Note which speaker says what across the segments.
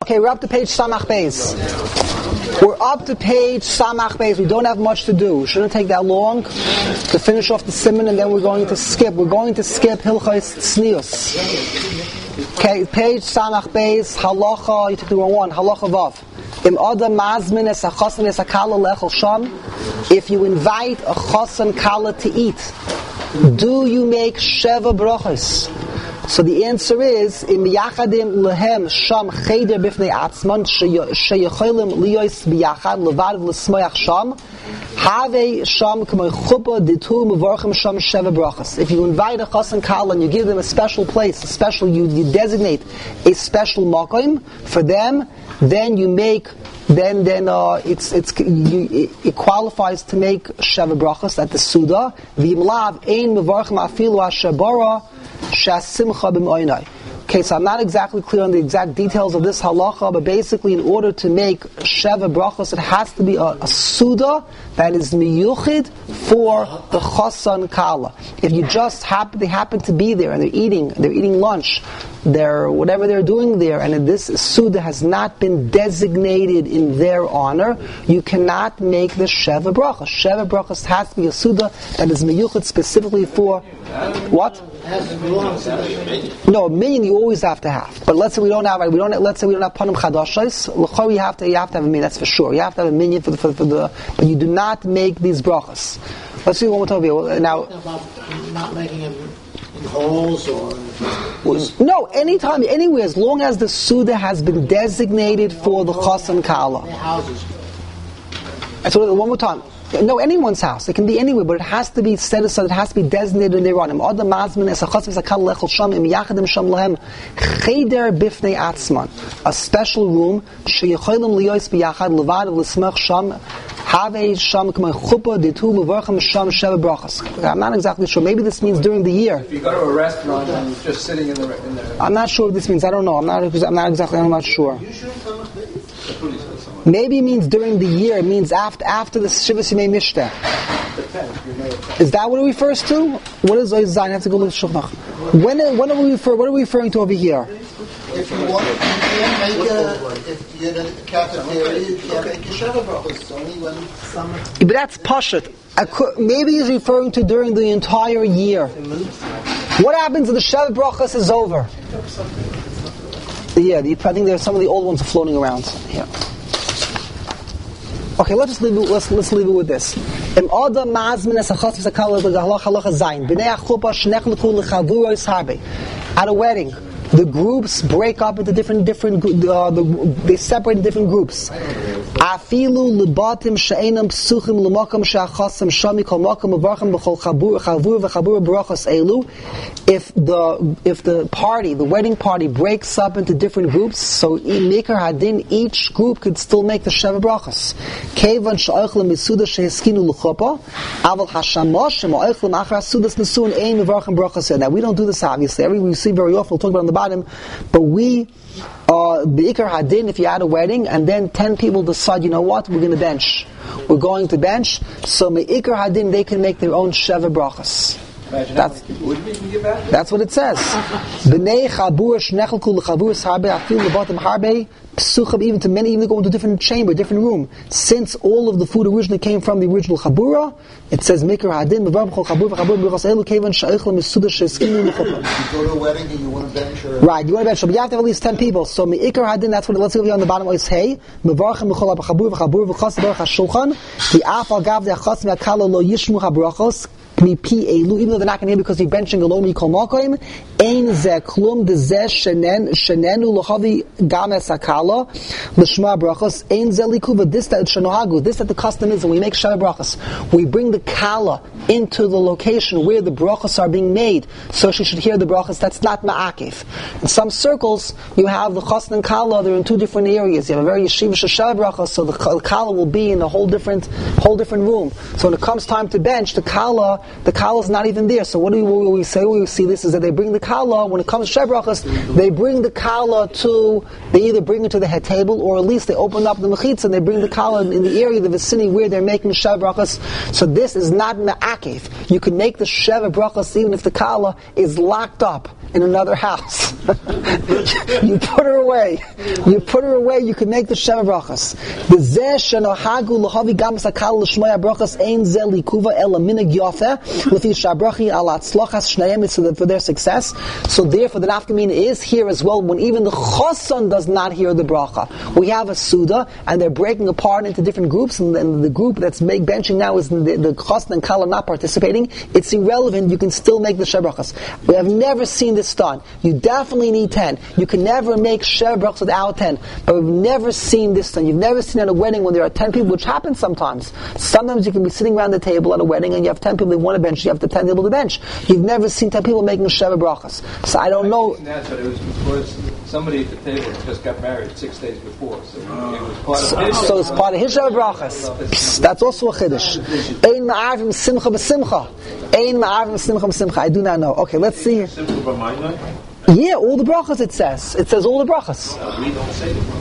Speaker 1: Okay, we're up to page Samach Beis. We're up to page Samach Beis. We don't have much to do. Shouldn't take that long to finish off the Siman, and then we're going to skip. We're going to skip Hilchos Tznius. Okay, page Samach Beis, Halacha, you took the wrong one, Halacha Vav. Im Adam Mazmin es a Chosan es a Kala lechol sham. If you invite a Chosan Kala to eat, do you make Sheva Brachos? So the answer is, Im Yachadim lehem sham cheder bifnei atzman sheyecholim liyos biyachad levad v'lesmoyach sham have sham k'may chuppah ditu mevorchem sham Sheva Brachos. If you invite a Chosan Kala and you give them a special place, you designate a special makom for them, then you make, it qualifies to make Sheva Brachos at the Suda. V'imlav ein mevarchem afilu asher bara shasimcha b'moinai. Okay, so I'm not exactly clear on the exact details of this halacha, but basically, in order to make Sheva Brachos, it has to be a Suda that is miyuchid for the Chosan Kala. If you just they happen to be there and they're eating lunch, whatever they're doing there, and this Suda has not been designated in their honor, you cannot make the Sheva Brachos. Sheva Brachos has to be a Suda that is miyuchid specifically for what? No, a minyan you always have to have. But let's say we don't have let's say we don't have panim chadashos. L'chor you have to have a minyan. That's for sure. You have to have a minyan for the. But you do not make these brachas. Let's see one more time here. Now,
Speaker 2: about not making them in holes or.
Speaker 1: No, anytime, anywhere, as long as the Suda has been designated for the Chosan Kala.
Speaker 2: Houses.
Speaker 1: So one more time. No, anyone's house. It can be anywhere, but it has to be set aside. It has to be designated in their honor. A special room. I'm not exactly sure. Maybe this means during the year.
Speaker 3: If you go to a restaurant and you're just sitting in the
Speaker 1: I'm not sure what this means. I don't know. I'm not sure. Maybe it means during the year. It means after the Shivas Yimei Mishteh. Is that what it refers to? What is Oiz Zayin? I have to go look at Shulchan Aruch. What are we referring to over here?
Speaker 2: If you want, if you're in a cafeteria, you can't make a Sheva Brachos. Only when summer.
Speaker 1: But that's Pashut. Maybe he's referring to during the entire year. What happens if the Sheva Brachos is over? Yeah, I think there's some of the old ones are floating around. Yeah. Okay, let's leave it with this. At a wedding, the groups break up into different they separate in different groups. Afilu libatim she'enam psuchim l'makam she'achasam shami kol makam uvarcham b'chol chavur v'chabur brachos elu. If the party, the wedding party, breaks up into different groups, so Mikar Hadin, each group could still make the Sheva Brachos. Kevan she'oichlem misuda she'eskinu l'chopa, aval hashamash she'oichlem achar sudas nesuin ein mevarcham brachos. Now we don't do this obviously. We see very often. We'll talk about it on the bottom, but we. Be'ikar Hadin, if you had a wedding and then 10 people decide, you know what, we're going to bench. We're going to bench. So Be'ikar Hadin, they can make their own Sheva Brachos. That's what it says. B'nei chabur shnechel kul chabur sarbe afil lebatim harbe psuchim, even to many, even go into a different chamber, different room. Since all of the food originally came from the original chabura, it says mikra hadin mevarm chol chabur v'chabur b'chas elu kevan sha'ichlem misuda she'eskinu l'chopah.
Speaker 2: You go to a wedding and you want to bench or...
Speaker 1: Right, you want to bench, but you have to have at least 10 people. So mikra hadin, that's what. Let's go on the bottom. Is hey mevarchem b'chol chabur v'chabur v'chas berach hashulchan the af al gav de'achas me'akala lo yishmu habrachos. Even though they're not going to hear because you're benching alone, you call Malkoim. Ein ze klum de ze shenenu lochavi gam esakala l'shma brachos. Ein ze likuva. This that shenohagu. This that the custom is when we make Sheva Brachos, we bring the kala into the location where the brachos are being made, so she should hear the brachos. That's not ma'akif. In some circles, you have the chasna and kala. They're in two different areas. You have a very yeshivish Sheva Brachos, so the kala will be in a whole different room. So when it comes time to bench, the kala the kala is not even there. So what do we say? We see this is that they bring the kala, when it comes to Sheva Brachas, they bring the kala they either bring it to the head table, or at least they open up the mechitza and they bring the kala in the area, the vicinity where they're making Sheva Brachas. So this is not me'akev. You can make the Sheva Brachas even if the kala is locked up in another house. You put her away. You can make the Sheva Brachas. The zeh shenohagu lahavi gamas hakala l'shmoya brachas ein zeh likuva ela minig yafeh lefi shabrachi al atzlochas shnayim for their success. So therefore the nafkamina is here as well when even the choson does not hear the bracha. We have a suda and they're breaking apart into different groups, and the group that's benching now is the choson and kala not participating. It's irrelevant. You can still make the Sheva Brachas. We have never seen this done. You definitely need 10. You can never make Sheva Brachas without 10. But we've never seen this done. You've never seen at a wedding when there are 10 people, which happens sometimes. Sometimes you can be sitting around the table at a wedding and you have 10 people that want a bench, you have the 10 people to bench. You've never seen 10 people making Sheva Brachas. So I don't know.
Speaker 3: That's what it was because somebody at the table just got married 6 days before. So it was part of
Speaker 1: so it's part of his Sheva Brachas. That's also a chiddush. Ein ma'arvim simcha b'simcha. Ein ma'arvim simcha b'simcha. I do not know. Okay, let's see here. Yeah, all the brachas it says. It says all the brachas.
Speaker 4: We don't say the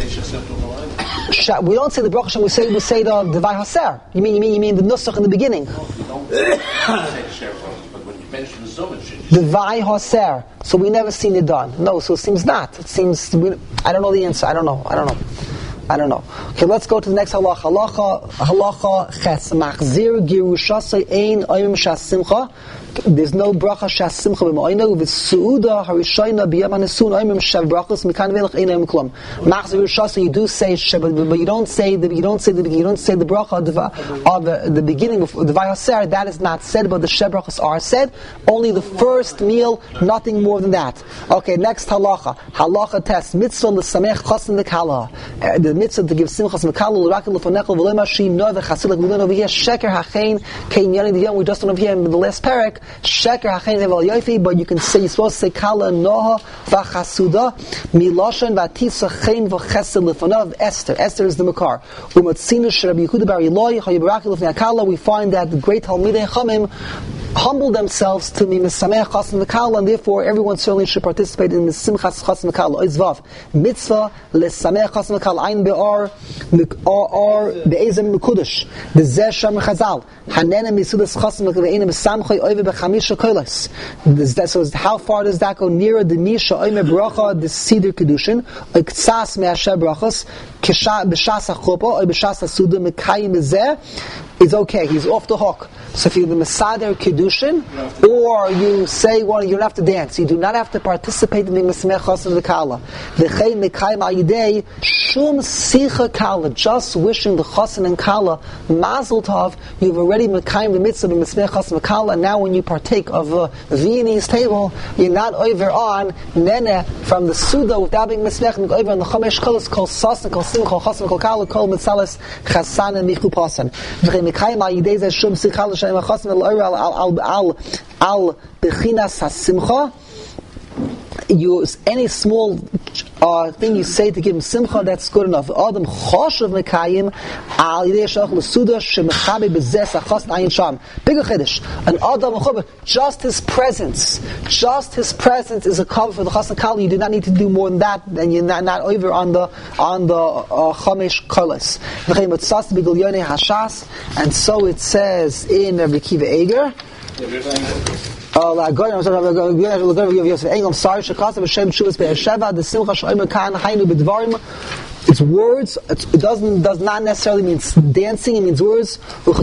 Speaker 4: brachas.
Speaker 1: We don't say the brachas. We say the Devai Haser. You mean the nusach in the beginning?
Speaker 4: We don't say the brachas, but when you mention the Zohar,
Speaker 1: Devai Haser. So we never seen it done. No, so it seems not. It seems I don't know the answer. I don't know. Okay, let's go to the next halacha. Halacha ches machzir girushasei ein oyim shasimcha. There's no bracha shasimcha b'ma'ina v'suuda harishayna b'yam hanesun oyim shav brachos mikan velach ein oyim klum. Machzir girushasei you do say but you don't say the bracha of the beginning of the vayaser. That is not said, but the shav brachos are said. Only the first meal, nothing more than that. Okay, next halacha. Halacha test mitzvah l'samech chasen l'kala. The mitzvah to give simchas mekala l'rakel l'fonechel v'lemashim no v'chasilek. We learn over here sheker hachein kein yani the we just learned over here in the last parak sheker hachein evel yofi. But you can say you're supposed to say kala noha v'chasuda miloshen v'atisa chein v'chesed l'fonav Esther. Esther is the makar. Umatzinu sherabi Yehuda bar Eloi hayibrakel l'fnei kala. We find that the great Talmidei Chachamim humble themselves to be misamech chasen v'kala, and therefore everyone certainly should participate in the simchas chasen v'kala. Oizvav mitzvah lesamech chasen v'kala ein be'ar be'ezem mekudesh b'zeh sham chazal hanena misudas chasen v'kala ve'ena b'samchay oive b'chamisha kolos. So how far does that go? Nearer the misha oime bracha the seder kedushin oiktsas me'asher brachos b'shas ha'chuppah or b'shas ha'suda mekayim b'zeh is okay. He's off the hook. So if you're the Mesader Kedushin, or you say, well, you don't have to dance, you do not have to participate in the Mesmech Chasen V'Kala. V'chei Mekayim Ayidei Shum Sicha Kala, just wishing the Chasen and Kala Mazel Tov, you've already Mekayim the Mitzvah of Mesmech Chasen V'Kala, and now when you partake of the Viennese table, you're not over on Nene from the Suda without being Mesmech, and over on the Chomesh Kolos, Kol Sasen, Kol Sim, Kol Chasen, Kol Kala, Kol Mitzalas, Chasan, and Michu Pasan. V'chei Mekayim Ayidei Zeh Shum Sicha Kala al bechinas hasimcha. Use any small thing you say to give him simcha, that's good enough. Adam choshev mekayim al yidei shach l'suda shemechabe bezeh sachos ayin sham. Bigger chiddush. An adam mechuber, just his presence is a cover for the chas and kala. You do not need to do more than that. Then you're not over on the chamesh kolos. V'chei mitzas b'gil yonei hashas, and so it says in Rabbi Akiva Eiger. I'm sorry, it's words. It does not necessarily mean dancing. It means words. What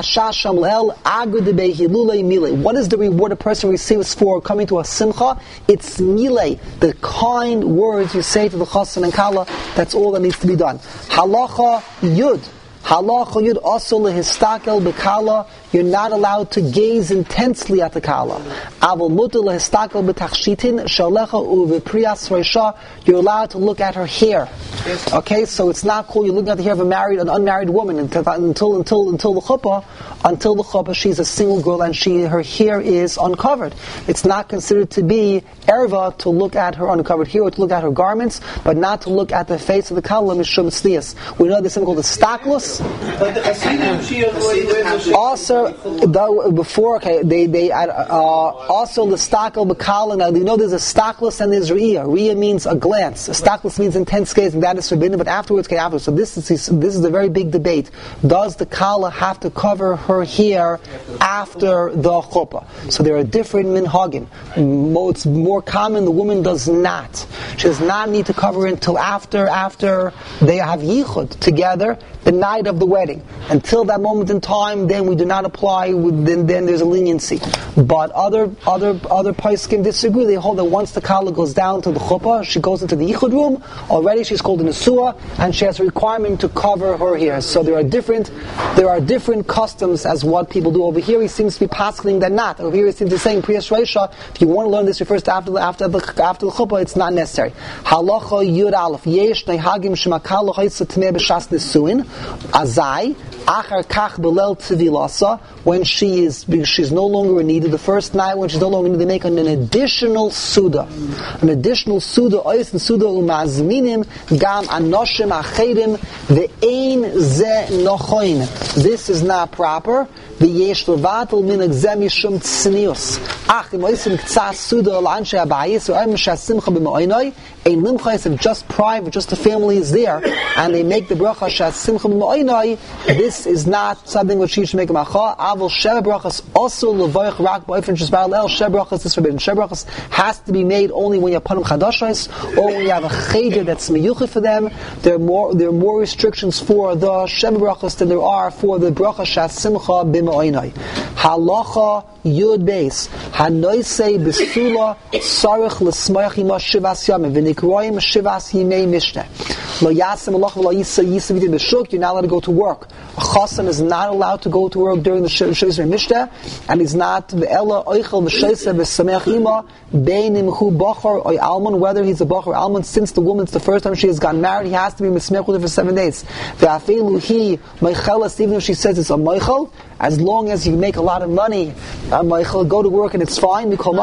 Speaker 1: is the reward a person receives for coming to a simcha? It's milei, the kind words you say to the chasen and kala. That's all that needs to be done. Halacha yud. Halacha yud also lehistakel bekala. You're not allowed to gaze intensely at the kala. Avol mutar lehistakel betachshitin shalecha uvepriyas reisha. You're allowed to look at her hair. Okay, so it's not cool. You're looking at the hair of an unmarried woman until the chuppah. Until the chuppah, she's a single girl and her hair is uncovered. It's not considered to be erva to look at her uncovered hair or to look at her garments, but not to look at the face of the kala mishum tznius. We know there's something called the staklus. Also, also the stakel b'kala. Now you know there's a staklus and there's riyah. Riyah means a glance. A staklus means intense gaze, and that is forbidden. But afterwards, so this is a very big debate. Does the kala have to cover her hair after the chuppah? So there are different minhagim. It's more common the woman does not. She does not need to cover it until after they have yichud together, the night of the wedding. Until that moment in time, then we do not apply. Then there's a leniency. But other poskim disagree. They hold that once the kala goes down to the chuppah, she goes into the yichud room. Already she's called a nesua, and she has a requirement to cover her hair. So there are different customs as what people do. Over here, he seems to be paskening that not. Over here, he seems to be saying priyas reisha. If you want to learn this first after the chuppah, it's not necessary. Halacha yud aleph yesh nehagim shemakal lochaytza tmei b'shas nesuin azai. Achar kach belel tvilasa, when she's no longer needed. The first night when she's no longer needed, they make an additional suda. An additional suda, ois and suda umazminim gam anoshim achedim ve'ein ze nochoin. This is not proper. V'yesh levatel min egzem yishum tznius. Ach, im oisim k'tzah suda l'anshei abayis v'oim shasimcha b'ma'oinoi. Ein limchais, if just private, just the family is there, and they make the bracha shasimcha b'ma'oinoi, this is not something which you should make a macha. Avol sheva brachas also levoich rak ba'ofen shesbar el sheva brachas is forbidden. Sheva brachas has to be made only when you have panim chadashos or when you have a cheder that's miyuchi for them. There are more restrictions for the sheva brachas than there are for the bracha shasimcha b'ma'oinoi. Halacha Yud Beis Hanoisei Besula Sarich L'Smoyach Ima Shivas Yamim V'Nikroyim Shivas Yimei Mishneh Lo Yasim Allah V'Lo Yisa Yisa V'Did B'Shuk. You're not allowed to go to work. A Chassan is not allowed to go to work during the Shivas Mishneh, and he's not V'Ela Oichel V'Sheisa V'Sameach Ima Beinim Hu Bachar Oy Alman, whether he's a Bachar or Alman. Since the woman's the first time she has gotten married, he has to be Mismech with her for 7 days. V'Afeilu Hi Meichelas, even if she says it's a Meichel, as long as you make a lot of money, go to work and it's fine. There is no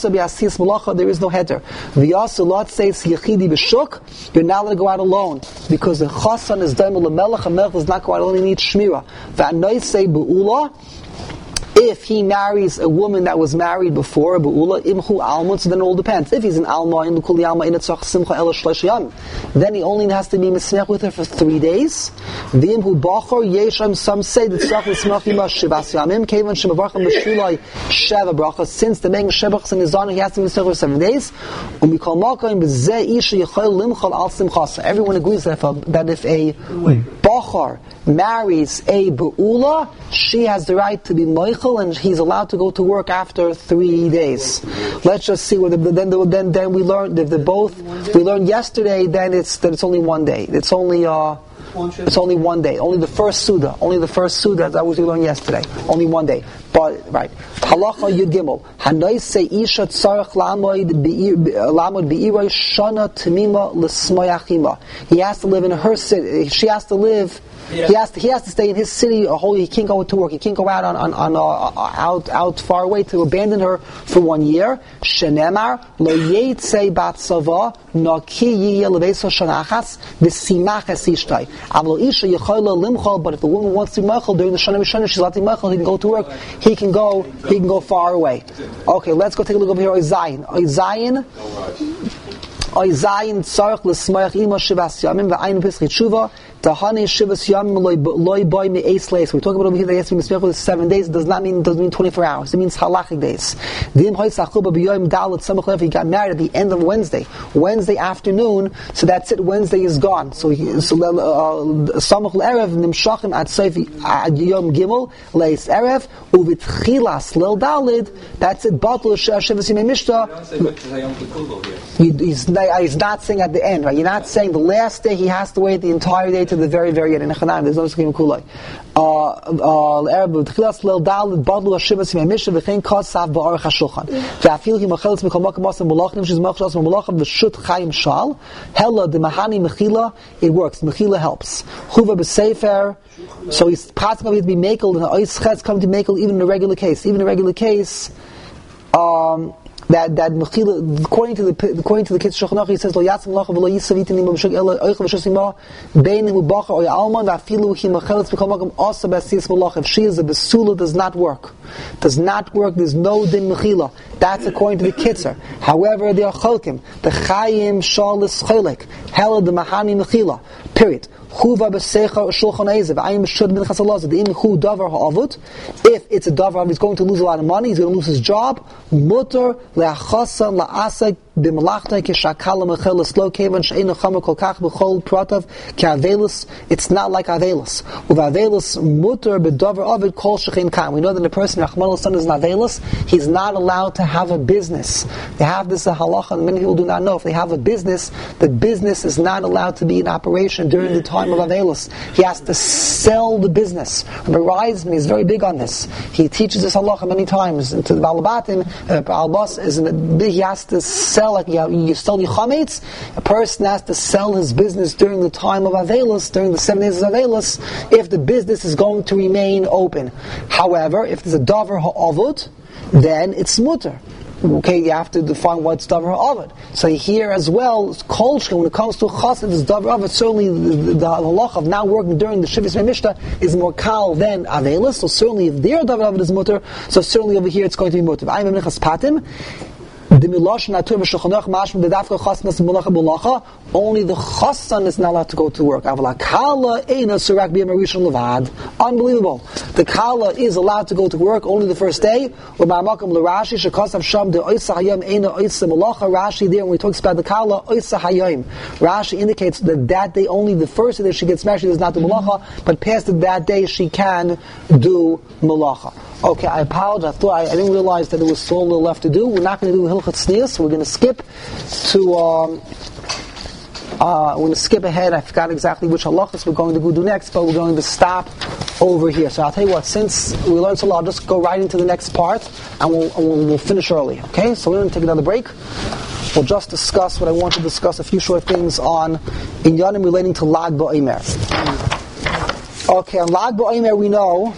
Speaker 1: heter. Lot says you're not allowed to go out alone because the chassan is daimel lemelech. A melech does not go out alone; he needs shmira. If he marries a woman that was married before, be'ula imchu almon, so then it all depends. If he's an alma in l'kuli alma in etzach simcha ela shlosh yam, then he only has to be mismech with her for 3 days. V'imhu bachor yesham, some say that tzach mismech ima shivas yamim, kevan shemavarcham b'shulai sheva brachas. Since the making shevachas in his honor, he has to be mismech for 7 days. Umikol malkaim b'zeh isha yechol limchol al simchasa. Everyone agrees that if a bachor marries a be'ula, she has the right to be moichel, and he's allowed to go to work after 3 days. Let's just see whether then we learned if we learned yesterday. Then it's only 1 day. It's only 1 day. Only the first suda. That was we learned yesterday. Only 1 day. But right. Halacha Yud Gimel. Hanoi se isha tzarich lamod beiroi shana tamima l'smoyachima. He has to live in her city. She has to live. Yeah. He has to stay in his city a whole year. He can't go to work. He can't go out out far away to abandon her for 1 year. Shenemar lo yetze bat sava naki yiyeh leveso shanachas v'simachas ishtay. Avlo isha yechola limchol. But if the woman wants to be mechol during the shana mishana, she's allowed to be mechol. He can go to work. He can go far away. Okay, let's go take a look over here. Oizayin tzarich l'smoyach ima shivas yamim v'ayin pischit shuva. We're talking about over here that he has to be mismech with 7 days. It doesn't mean 24 hours. It means halachic days. He got married at the end of Wednesday afternoon, so that's it. Wednesday is gone. So samach erev nimshachim at seif yom gimel leis erev uvitchilas lel dalid. That's it. Batul shevas yimei mishta. He's not saying at the end, right? You're not saying the last day he has to wait the entire day to the very, very end. In Echanayim, there's no scheme kulai. בתחילת ליל ד' בדלו השבס עם המשנה וכן כוסף באורך השולחן. ואפילו היא מחלת מכל מקום עושה מולכים, שזה מלך שעושה מולכים ושות חיים של, hella demahani mechila, it works. Mechila helps. Chuva b'sefer, so he's possibly to be makel, and the ois chetz come to makel even in a regular case. Even in a regular case, that mechila, according to the kids Shulchan Aruch, he says lo yatzim lacha v'lo yisav itin im b'shuk ela oicha v'shusima bein hu bacha or alman v'afilu hi mecheletz b'kol makom asa b'asiyas v'locha. If she is a besula, does not work. There's no din mechila. That's according to the Kitzer. However, they are cholkim. The chayim shalis cholek. Hella the mahani mechila. Period. Chuva b'secha shulchan ezev. Ayim b'shud min chasalazah. The im hu davar ha'avut. If it's a davar, he's going to lose a lot of money. He's going to lose his job. Mutter le'achasa la'asek b'malachta k'shakala mechela slow kevan she'enu chama kol kach b'chol pratav k'avelus. It's not like avelus. With avelus mutter b'davar avid kol shechin kam. We know that a person Rachmana litzlan is an avelus. He's not allowed to have a business. They have this halacha, and many people do not know. If they have a business, the business is not allowed to be in operation during the time of avelus. He has to sell the business. Rabbi Reisman is very big on this. He teaches this halacha many times. And to the Balabatim, Balbas is he has to sell, like you sell your chametz. A person has to sell his business during the time of avelus, during the 7 days of avelus, if the business is going to remain open. However, if there's a davar ha'avut, then it's mutter. Okay, you have to define what's davar ha'avut. So here as well, kolshkin, when it comes to chassid, is davar ha'avut. Certainly the halach of not working during the Shivas Mishnah is more kal than avelus. So certainly if their davar ha'avut is mutter, so certainly over here it's going to be mutter. I'm Mechas Patim. Only the chassan is not allowed to go to work. Unbelievable. The kala is allowed to go to work only the first day. Rashi there, when we talk about the kala, Rashi indicates that day only, the first day that she gets married, she does not do malacha, but past that day she can do malacha. Okay, I apologize. I didn't realize that there was so little left to do. We're not going to do Hilchot Tznius. We're going to skip to. We're going to skip ahead. I forgot exactly which halachas we're going to do next, but we're going to stop over here. So I'll tell you what. Since we learned so lot, I'll just go right into the next part, and we'll finish early. Okay, so we're going to take another break. We'll just discuss what I want to discuss. A few short things on inyanim relating to Lag BaOmer. Okay, on Lag BaOmer we know